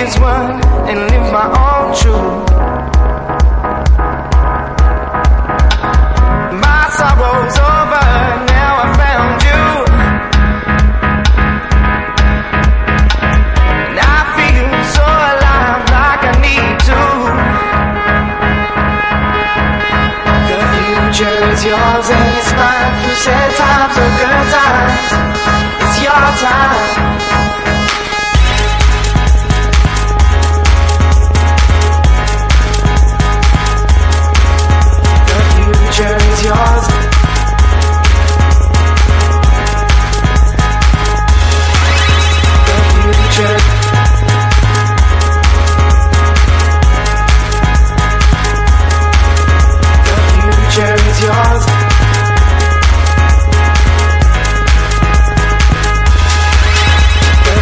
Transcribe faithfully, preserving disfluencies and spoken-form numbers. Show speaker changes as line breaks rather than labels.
this world and live my own truth. My sorrow's over, now I found you. And I feel so alive, like I need to. The future is yours and it's mine, through sad times or good times. It's your time.